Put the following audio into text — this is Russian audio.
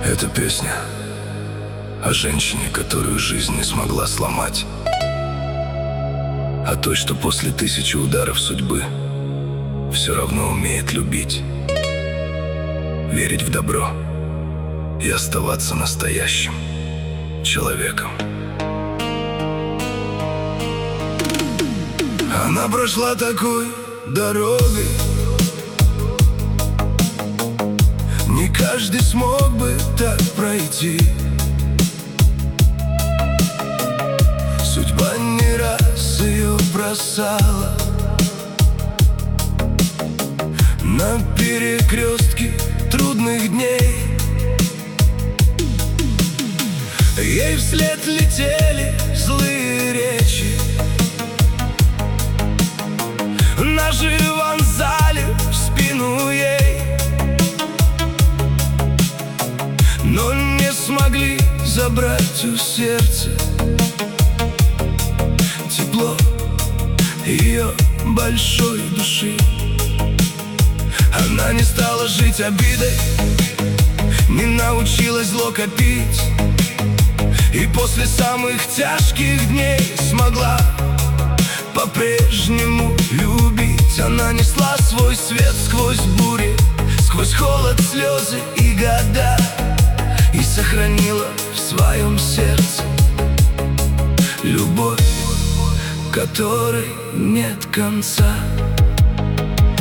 Это песня о женщине, которую жизнь не смогла сломать, о той, что после 1000 ударов судьбы все равно умеет любить, верить в добро и оставаться настоящим человеком. Она прошла такой дорогой, не каждый смог бы так пройти. Судьба не раз ее бросала на перекрестке трудных дней. Ей вслед летели злые речи, ножи вонзали в спину ей, но не смогли забрать у сердца тепло ее большой души. Она не стала жить обидой, не научилась зло копить, и после самых тяжких дней смогла по-прежнему любить. Она несла свой свет сквозь бури, сквозь холод, слезы и года, и сохранила в своем сердце любовь, которой нет конца.